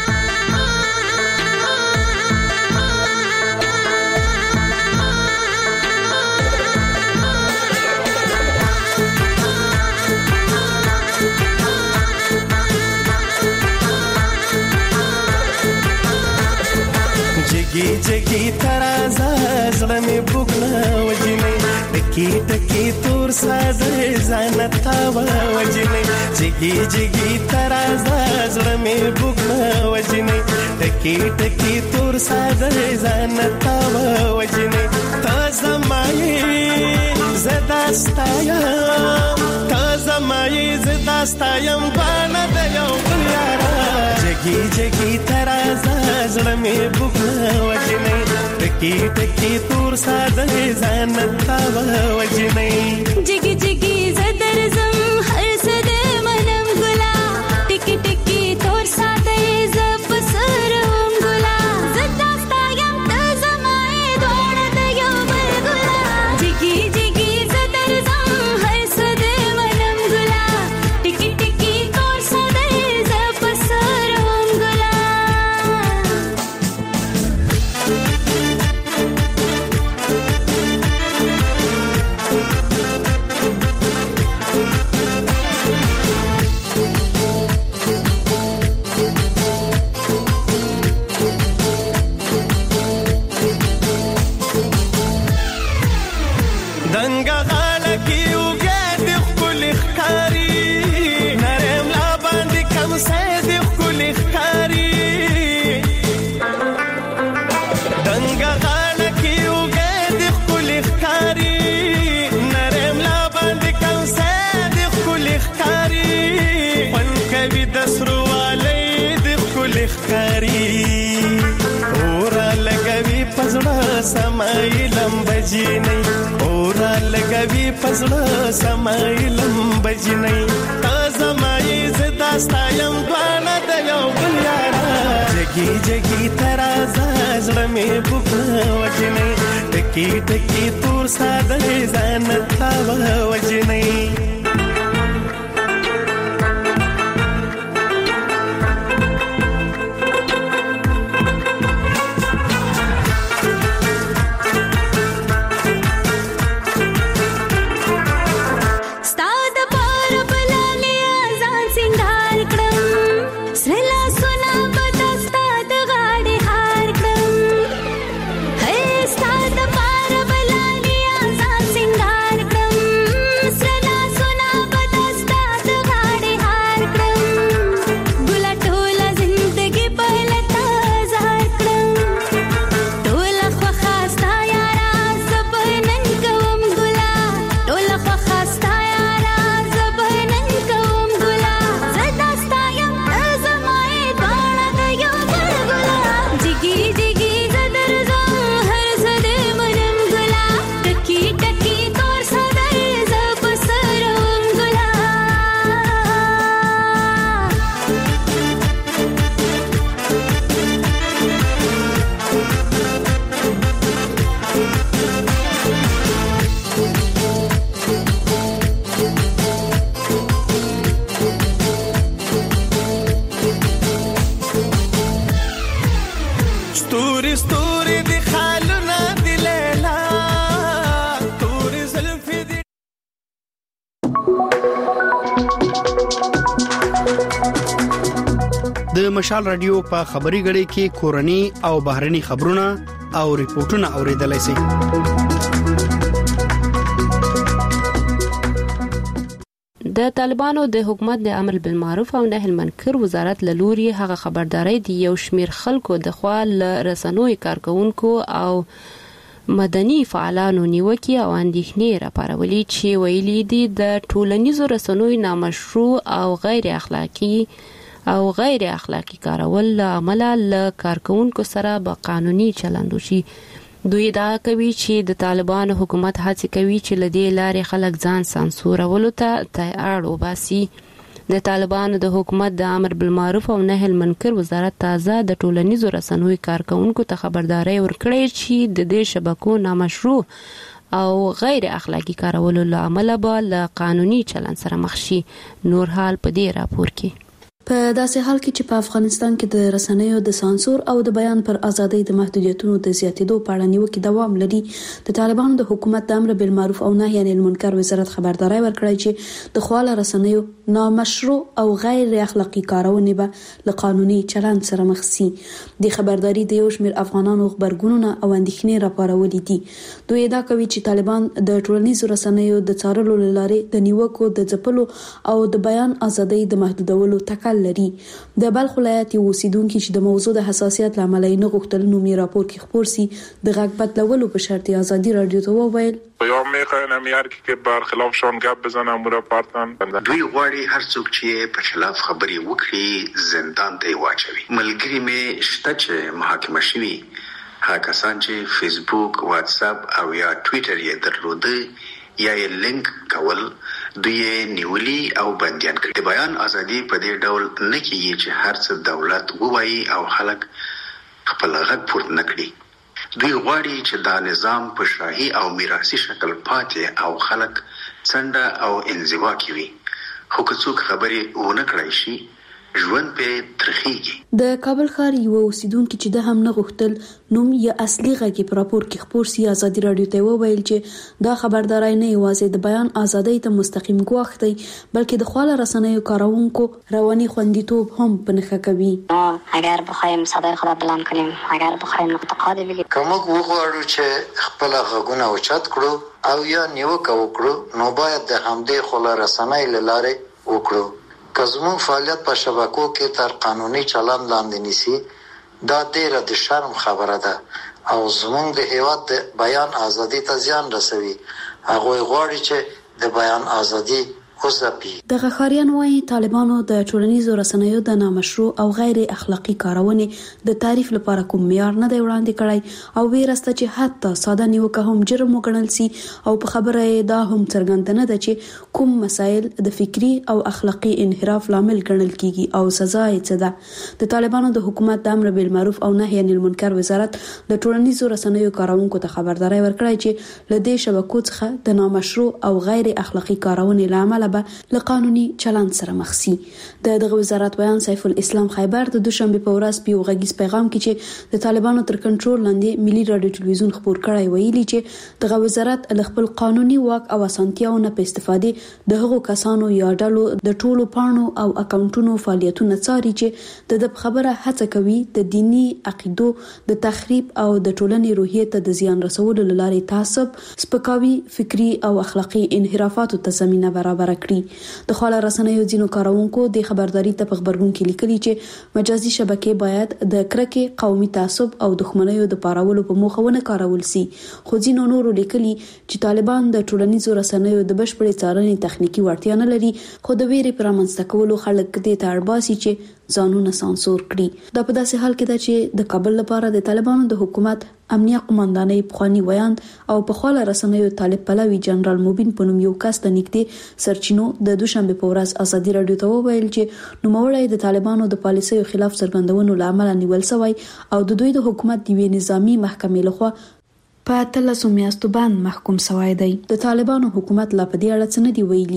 جگی جگی ترازا زړه مې بوګنا وجنې ټکی ټکی تور ساده زانتا وجنې جگی جگی ترازا زړه مې بوګنا وجنې ټکی ټکی تور ساده زانتا وجنې تازه مای زداستایا تازه مای زداستایم باندې د یو یارا جگی جگی ترازا زړه مې بوګنا وجنې ټکی ټکی تور ساده زانتا وجنې جگی جگی زدرزم هر سده منم ګلا ټکی ټکی تور ساده زپ سرم ګلا زداستایم تازه مای دوړ د یو بل ګلا جگی جگی زدرزم هر سده منم ګلا ټکی ټکی تور ساده زپ سرم ګلا دنګا غاله کې وګه د خپل ښکاری نرم لا باندې کم سې د خپل ښکاری دنګا غاله کې وګه د خپل ښکاری نرم لا باندې کم سې د خپل ښکاری پن کوي د سرواله د خپل ښکاری اور لګوي پزړه سمایلم بجینې اور لګوي پزړه سمایلم بجینې تازه مای زداستایم باندې د یو بل یارا جگی جگی ترازا زړه مې بوګنا وجنې ټکی ټکی تور ساده زانتا وجنې سرلا سنا ستوري ستوري دي خالنا دي ليلا توري زلفي دي. د مشال رادیو په خبري غړي کې کورني او بهرني خبرونه او ریپورتونه اوریدلای شئ. د طالبانو د حکومت د امر بالمعروف او نهي المنکر وزارت لوري هغه خبرداري دی یو شمیر خلکو د خوا ل رسنوي کارکونکو او مدني فعالانو نیوکي او اندېښنې راپارولې چې ویلي دي د ټولنیزو رسنوي نامشروع او غیر اخلاقی او غیر اخلاقی کارول عمل له کارکونکو سره به قانوني چلند وشي. دوی دا کوي چې د طالبانو حکومت هڅه کوي چې لدې لارې خلک ځان سانسورولو ته تیار وباسي. د طالبانو د حکومت د امر بالمعروف او نهي المنکر وزارت تازه د ټولنیزو رسنوي کارکونکو ته خبرداري ورکړې چې د دې شبکو نامشروع او غیر اخلاقی کارولو له عمله به له قانوني چلند سره مخ شي. نور حال په دې راپور کې. په داسې حال کې چې په افغانستان کې د رسنیو د سانسور او د بیان پر ازادۍ د محدودیتونو د زیاتېدو په اړه نیوکې دوام لري، د طالبانو د حکومت د امر بالمعروف او نهي عن المنکر وزارت خبرداري ورکړی چې د خواله رسنیو نامشروع او غیر اخلاقی کارونه به له قانوني چلند سره مخ شي. د خبرداري د یو شمېر افغانانو خبرګونونه او اندېښنې راپارولې دي. دوی ادعا کوي چې طالبان د ټولنیزو رسنیو د څارلو لارې د نیوکو د ځپلو او د بیان ازادۍ د محدودولو تکل لري. د بلخ ولایت یو اوسیدونکو چې د موضوع د حساسیت لامل نه غوښتل نومي راپور کې خبر سي د غږ بدلولو په شرط ازادي رادیو ته وویل یا میخوایم یار که برخلاف شون گپ بزنم مرا پارتن دوی غواړي هر څوک چې په خلاف خبري وکړي زندان ته واچوي. ملګری مې شته چې محاکمه شوي هغه کسان چې فیسبوک، واتس اپ او یا ټوئیټر یې درلوده یا یې لینک کول دوی نیولي او بنديان کړي. د بیان ازادي په دې ډول نه کیږي چې هر څه دولت ووایي او خلک خپل غږ پورته نکړي. دوی غواړي چې دا نظام په شاهي او میراثي شکل پاتې او خلک څنډه او انزوا کوي. خو که څوک خبري ونه کړای شي ژوند په ترخیږي. د کابل ښار یو اوسیدونکو چې د هم نه غوښتل نوم یا اصلي غږی په راپور کې خبر سي ازادي رادیو ته وویل چې دا خبرداري نه یوازې د بیان ازادۍ ته مستقیم ګواښ دی بلکې د خواله رسنیو کارونکو رواني خوندیتوب هم په نښه کوي. اگر بخوایم صدای خود بلند کنیم، اگر بخوایم نقطه بگیم، کوم وګورو چې خپل غږونه اوچت کړو او یا نیوکه وکړو نو باید د همدې خواله رسنۍ لاره وکړو. که زموږ فعالیت په شبکو کې تر قانوني چلند لاندې نیسي دا ډیره د شرم خبره ده او زموږ د هیواد د بیان ازادي ته زیان رسوي. هغه غواړي چې د بیان ازادي وځپي. د غخاریان وايي طالبانو د ټولنیزو رسنیو د نامشروع او غیر اخلاقی کارونه د تعریف لپاره کوم معیار نه دی وړاندې کړی او ویرسته چې حتی ساده نیوکه هم جرم وګڼل سي او په خبره دا هم څرګند نه ده چې کوم مسایل د فکری او اخلاقی انحراف لامل ګڼل کیږي او سزا یې څه ده. د طالبانو د حکومت د امر بالمعروف او نهي عن المنکر وزارت د ټولنیزو رسنیو کارونکو ته خبرداري ورکړی چې لدې شبکو څخه د نامشروع او غیر اخلاقی کارونه لامل له قانوني چلند سره مخ شي. د دغه وزارت بیان سیف الاسلام خیبر د دوشنبه په ورځ په یو غږیز پیغام کې چې د طالبانو تر کنټرول لاندې ملي رادیو ټلویزیون خبر کړی ویلي چې دغه وزارت له خپل قانوني واک او اسانتیاو نه په استفاده د هغو کسانو یا ډلو د ټولو پاڼو او اکاونټونو فعالیتونه څاري چې د خبره هڅه کوي د دینی عقیدو د تخریب او د ټولنې روحیه ته د زیان رسولو لارې تعصب، سپکاوي، فکری او اخلاقی انحرافاتو ته زمينه برابر کړي. د خواله رسنیو ځینو کارونکو د خبرداري ته په خبرګون کې لیکلي چې مجازي شبکې باید د کرکې، قومي تعصب او دښمنیو د پارولو په موخه ونه کارول سي. خو ځینو نورو لیکلي چې طالبان د ټولنیزو رسنیو د بشپړې څارنې تخنیکی وړتیا نه لري خو د ویرې پر منځته کولو خلک دې ته اړباسي چې ځانونه سانسور کړي. دا په داسې حال کې ده چې د کابل لپاره د طالبانو د حکومت امنیه قوماندانۍ پخوانی ویاند او په خواله رسنیو طالب پلوي جنرال موبین په نوم یو کس د نږدې سرچینو د دوشنبه په ورځ ازادي رادیو ته وویل چې نوموړی د طالبانو د پالیسیو خلاف څرګندونو لامل نیول شوی او د دوی د حکومت د وی نظامی محکمې لخوا په تلاسو میاشتو باندې محکوم شوی دی. د طالبانو حکومت لا په دې اړه څه نه دی ویلي.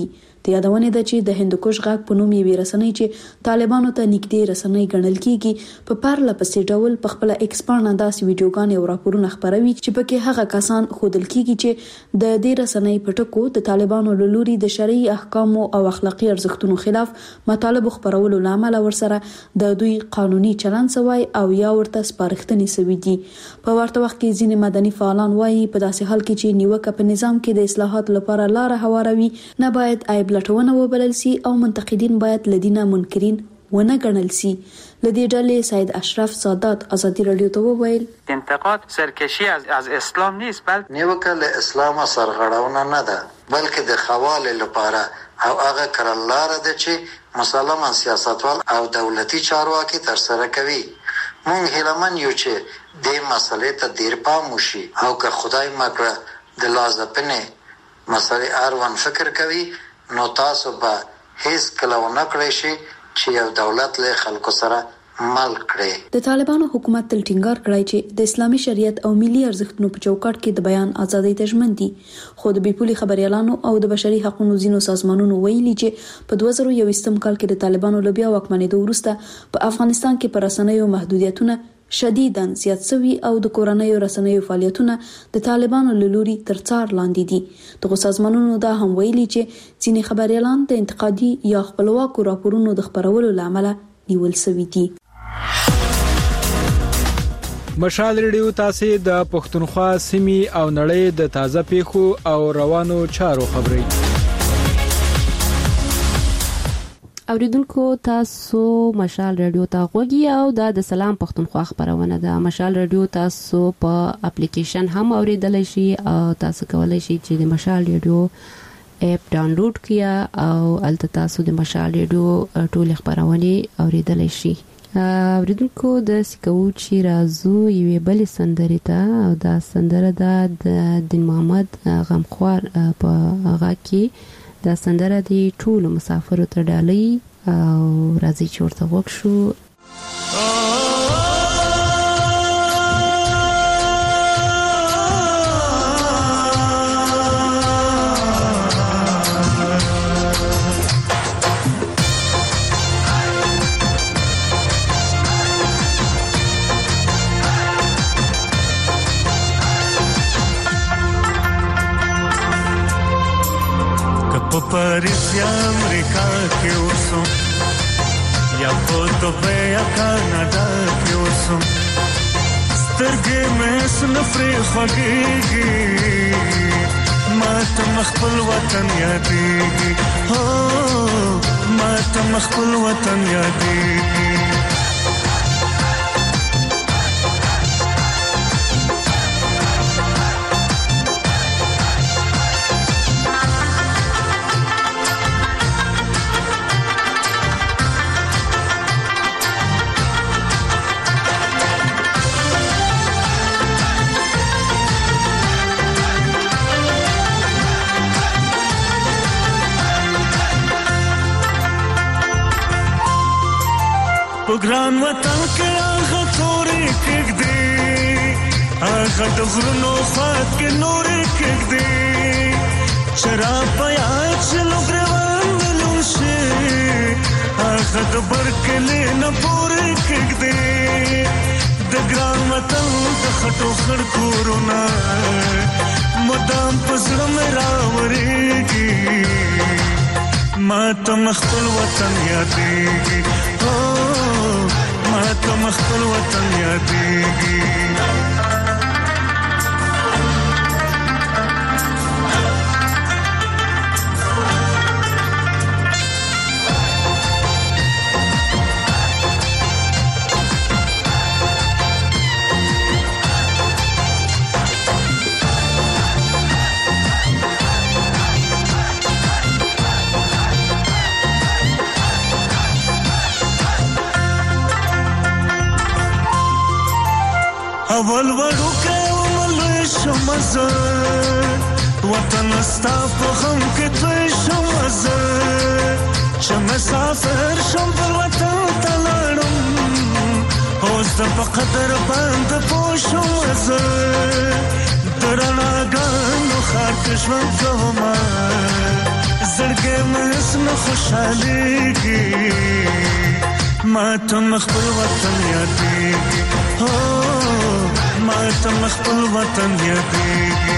د یادونې ده چې د هندوکش غاک په نوم یوې رسنۍ چې طالبانو ته نږدې رسنۍ ګڼل کیږي په پرله پسې ډول په خپل ایکس باندې داسې ویډیوګانې او راپورونه خپروي چې پکې هغه کسان ښودل کیږي چې د دې رسنۍ په ټکو د طالبانو له لوري د شرعي احکامو او اخلاقی ارزښتونو خلاف مطالب خپرولو لامل ورسره د دوی قانوني چلند سوی او یا ورته سپارښتنې سوي دي. په ورته وخت کې ځینې مدني فعالان وایي په داسې حال کې چې نیوکه په نظام کې د اصلاحات لپاره لار هواروي نه باید عیب لټونه وبلل سي او منتقدین باید لدینه منکرین ونه ګڼل سي. لدی ډلې سید اشرف سادات ازادي رادیو ته وویل انتقاد سرکشی از از اسلام نیست بلکې نیوکه له اسلام سرغړونه نه ده بلکې د خواله لپاره او هغه کړلاره ده چې مسلمان سیاستوال او دولتي چارواکي تر سره کوي. مونږ هیلمن یو چې د مسلې ته ډیر پام وشي او که خدای مکړه د لازمپنه مسلې اړوند فکر کوي نو تاسو به هیڅ کله ونه کړئ شي چې یو دولت له خلکو سره مل کړي. د طالبانو حکومت تل ټینګار کړی چې د اسلامي شریعت او ملي ارزښتونو په چوکاټ کې د بیان ازادي تضمین دي. خو د بیپولي خبريالانو او د بشري حقوقو ځینو سازمانونو ویلي چې په دوه زره یوویشتم کال کې د طالبانو له بیا واکمنېدو وروسته په افغانستان کې پر رسنیو محدودیتونه شدیداً زیات شوي او د کورنیو رسنیو فعالیتونه د طالبانو له لوري تر څار لاندې دي. دغه سازمانونو دا هم ویلي چې ځینې خبريالان د انتقادي یا خپلواکو راپورونو د خپرولو لامل نیول شوي دي. مشال ریډیو تاسو د پښتونخوا سیمې او نړۍ د تازه پیښو او روانو چارو خبري اوریدونکو تاسو مشال رادیو ته غوږی او د سلام پښتونخوا خبرونه ده. مشال رادیو تاسو په اپلیکیشن هم اوریدلای شي او تاسو کولای شئ چې د مشال رادیو اپ ډاونلوډ کړئ او البته تاسو د مشال رادیو ټول خبرونه اوریدلای شئ. اوریدونکو د سکو چې رازو یوې بل سندرې ته او دا سندره ده د دین محمد غمخوار په هغه کې دا سندره دی ټول مسافرو ته ډالۍ او راځي چې ورته وښو. په پاریس یا امریکا کې اوسم یا په دوبۍ یا کاناډا کې اوسم سترګې مې سنفرې خوږېږي ما ته خپل وطن یادېږي هو ما ته خپل وطن یادېږي. ګران وطن کې هغه تورې کېږدي هغه د غرونو خواږ کې نورې کېږدي شراب په یاد شلو ګرېوان لوشي هغه د برکلې نه پورې کېږدي د ګران وطن د خټو خړ کورونه مدام په زړه مې راورېږي ما ته خپل وطن یادېږي ما ته خپل وطن یادېږي. اول وړو کې وملوي شم زه وطن ستا په غم کې توی شم زه چې مسافر شم پر وطن ته لاړم اوس د په قدر باندې پوه شم زه د رڼاګانو ښار کې ژوند کومه زه زړګې مې سم خوشاليږي ما ته خپل وطن یادېږي هو ما ته خپل وطن یادېږي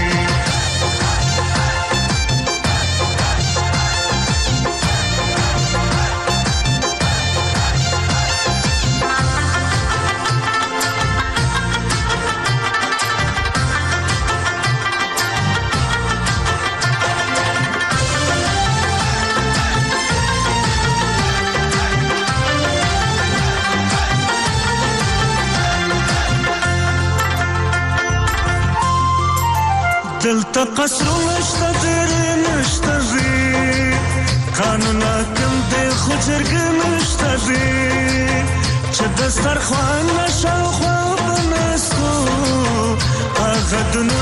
دلته قصرونه شته ډېر نشته زی قانون حاکم دی خو جرګه نشته زی چې دسترخوان شاوخوا به ناستو هغه د نور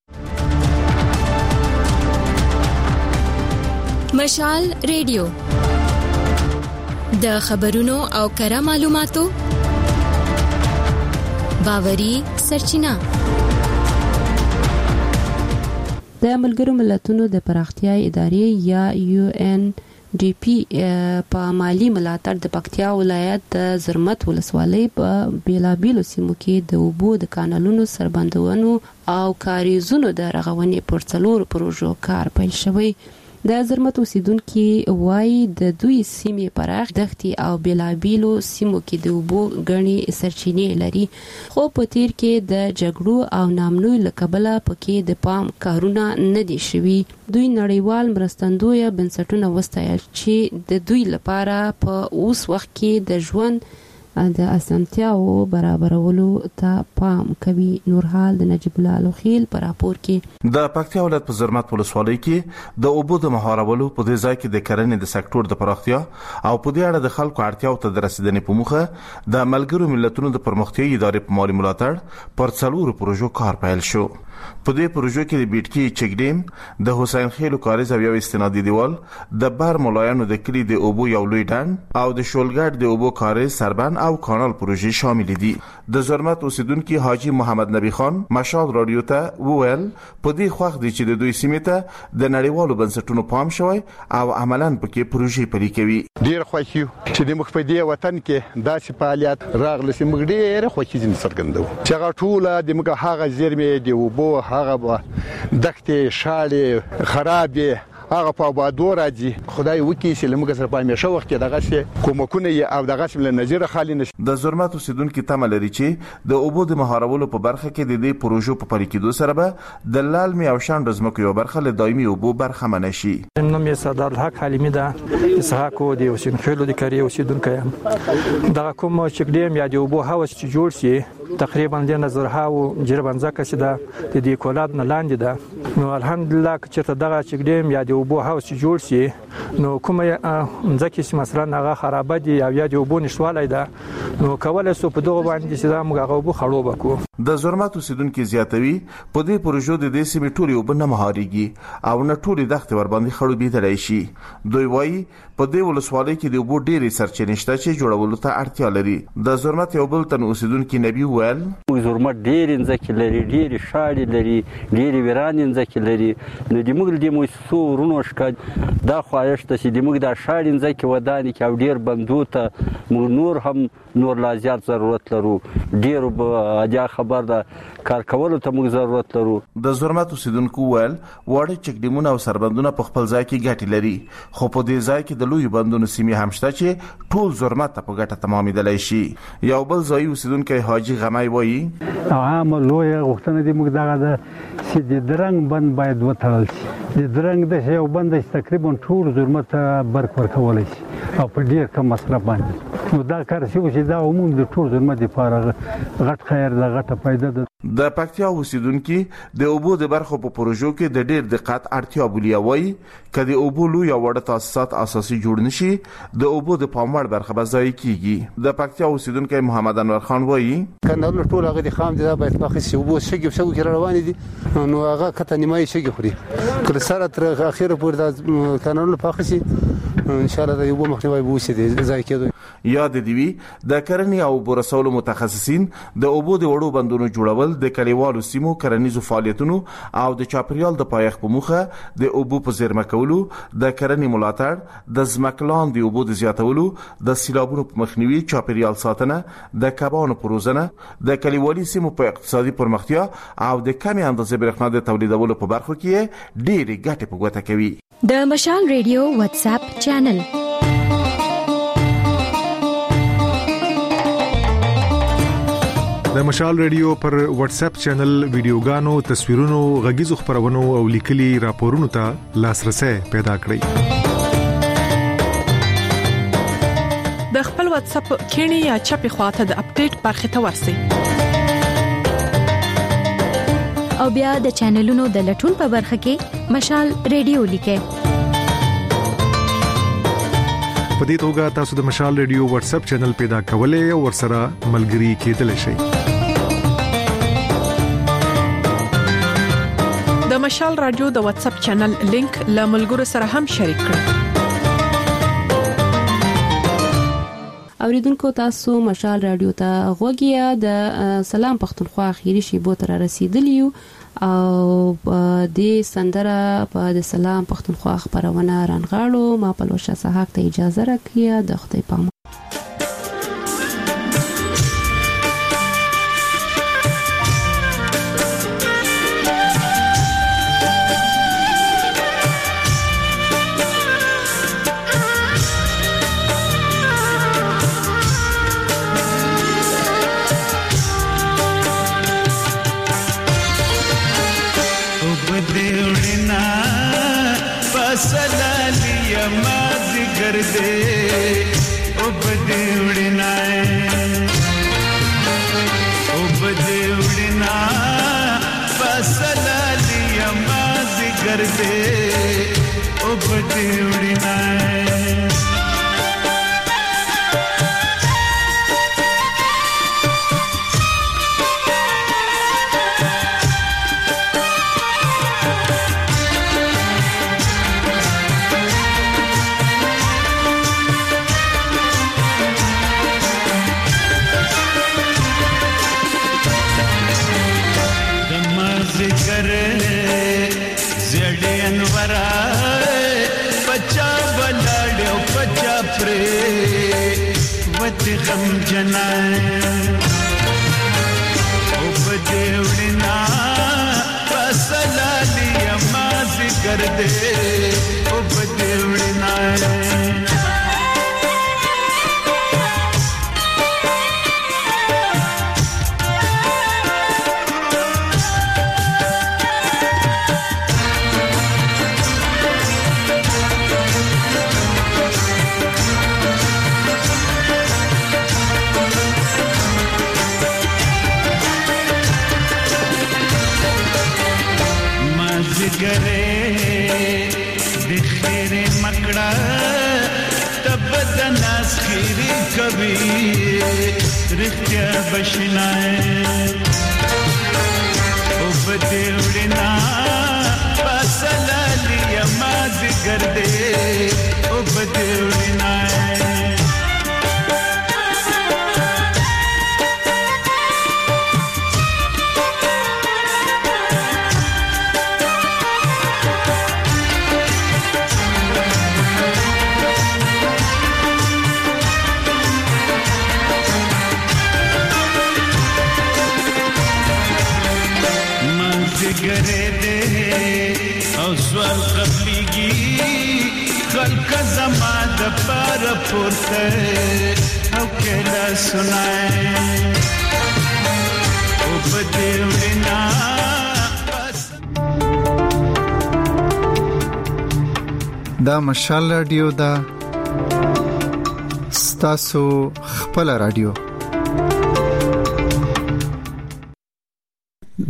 مشال ریډیو د خبرونو او کره معلوماتو باوري سرچینه د ملګرو ملتونو د پراختیا ادارې یا یو ان ډي پی په مالی ملاتړ د پکتیا ولایت د زرمت ولسوالۍ په بیلابیلو سیمو کې د اوبو د کانالونو سربندونو او کاریزونو د رغونې پر څلورو پروژو کار پیل شوی. د زرمت اوسیدونکو وایي د دوی سیمې پراخ دښتې او بیلابیلو سیمو کې د اوبو غني سرچینې لري، خو په تیر کې د جګړو او نامنوي لکبله پکې د پام کارونه نه دي شوي. دوی نړیوال مرستندوی بنسټونه وستایل چې د دوی لپاره په اوس وخت کې د ژوند د اسانتیاو برابرولو ته پام کوي. نورحال د نجیب الله لوخیل پر راپور کې د پکتیا ولایت په زرمت ولسوالۍ کې د اوبو د مهارولو په دې ځای کې د کرنې د سکتور د پراختیا او په دې اړه د خلکو اړتیاو ته د رسیدنې په موخه د ملګرو ملتونو د پرمختیایي ادارې په مالي ملاتړ پر څلورو پروژو کار پیل شو. په دې پروژو کې د بیټکی چک ډیم، د حسین خیلو کاریز او یو استنادي دیوال، د بر مولایانو د کلی د اوبو یو لوی ډنډ او د شولګړ د اوبو کاریز سربند او کانال پروژې شامل دي. د زرمت اوسیدونکو حاجی محمد نبی خان مشال رادیو ته وویل په دې خوښ دي چې د دوی سیمې ته د نړیوالو بنسټونو پام شوی او عملاً پکې پروژې پلي کوي. ډیر خوښ یو چې د مخ په دې وطن کې داسې فعالیت راغلی چې موږ ډیر خوښ دي څرګندو چې هغه ټول د موږ هغه زیرمې دی اوبو هغه دښتې شاړې خرابې هغه په بادو راځي. خدای وکړي چې لمګه سره په همیشه وخت کې دغه څه کومکونه او دغه څه له نظر خالي نشي. د زرمت اوسیدونکو تمه لري چې د اوبو د مهارولو په برخه کې د دې پروژو په پلي کېدو سره به د لالمي او شاند زمکو یو برخه له دایمي اوبو برخه منشي. نوم یې سردار الحق حلیمی ده، اسحاق دی اوسین خېلو د کاری اوسیدونکو یم. دا کوم چې ډیم یا د اوبو هوس چې جوړ شي تقریبا د نظر هاو جربنځه کسي ده د دې کولاب نه لاندې ده. نو الحمدلله چې ته دغه چې ډیم یا د اوبو هاوس جوړ شي نو کومه ځکه چې مثلا هغه خراب دي او یا د اوبو نشوالای ده نو کولای سو په دغه باندې چې دا موږ هغه اوبو خړوب کو. د زرمت اوسیدونکو زیاتوي په دې پروژو د دې سیمې ټولې اوبه نه مهاريږي او نه ټولې دښتې ور باندې خړوبېدلی شي. دوی وایي په دې ولسوالۍ کې د اوبو ډېرې سرچینې شته چې جوړولو ته اړتیا لري. د زرمت یو بل تن اوسیدونکو نبی ویل زرمت ډېرې ځکه لري، ډېرې شاړې لري، ډېرې ویرانې ځکه لري. نو د موږ د موسسو ورونو شکه دا خواهش ته چې د موږ د شاړې ځکه ودانې کې او ډېر بندو ته موږ نور هم نور لا زیات ضرورت لرو. ډېر به اجا خبر ده کار کولو ته موږ ضرورت لرو. د زرمت اوسیدونکو ویل واړه چک ډیمونه او سربندونه په خپل ځای کې ګټې لري، خو په دې ځای کې د لوی بندونو سیمې هم شته چې ټول زرمت ته په ګټه تمامېدلی شي. یو بل ځای اوسیدونکی حاجی غمی وایي عام لوی غوښتنه دې موږ دغه ده چې د درنګ بند باید وتړل شي. د درنګ د یو بند چې تقریبا ټول زرمت ته برق ورکولی شي او په ډیر کم مصرف باندې. نو دا کار چې دا عموم د ټول زرمت لپاره غټ خیر ده، غټه فائدہ ده. د پکتیا اوسیدونکو د اوبو د برخو په پروژو کې د ډیر دقت اړتیا بولي. وایي کله اوبو لوی او وړ تاسیسات اساسي جوړ نشي د اوبو د پاموړ برخه به ځای کیږي. د پکتیا اوسیدونکو محمد انور خان وایي کنه ټول هغه د خام دي دا باید پاخه شي اوبو شګي شګو کې روان دي نو هغه کته نیمای شګي خوري کله سره تر اخیره پورې دا کنه پاخه شي ان شاء الله د اوبو مخنیوي به وشي ځای کېدو. یا د دیوی د کرنې او بورسولو متخصصین د اوبو د وړو بندونو جوړول د کلیوالو سیمو کرنیزو فعالیتونو او د چاپریال د پایښت په موخه د اوبو په زیرمه کولو د کرنې ملاتړ د ځمکلان د اوبو د زیاتولو د سیلابونو په مخنیوي چاپریال ساتنه د کبانو پروزنه د کلیوالي سیمو په اقتصادي پرمختیا او د کمې اندازې برېښنا د تولیدولو په برخو کې ډېری ګټې په ګوته کوي. د مشال ریډیو واتس اپ چینل د مشال ریډیو پر واتس اپ چینل ویډیوګانو، تصویرونو، غږیزو خبرونو او لیکلي راپورونو ته لاسرسي پیدا کړئ. د خپل واتس اپ کینی یا چپی خواته د اپډیټ برخه ته ورسئ او بیا د چینلونو د لټون په برخه کې مشال ریډیو لیکئ. په دې توګه تاسو د مشال ریډیو واتس اپ چینل پیدا کولای او ورسره ملګري کېدلی شئ. د مشال رادیو د واتس اپ چینل لینک له ملګرو سره هم شریک کړئ. اوریدونکو تاسو مشال رادیو ته غوږی د سلام پښتونخوا اخیری شیبو تر رسیدلیو او د سندره په د سلام پښتونخوا خبرونه رانغاړو. ما په لوشه صحاک ته اجازه راکړه. د خدای پامه. دا مشال رادیو دا ستاسو خپل رادیو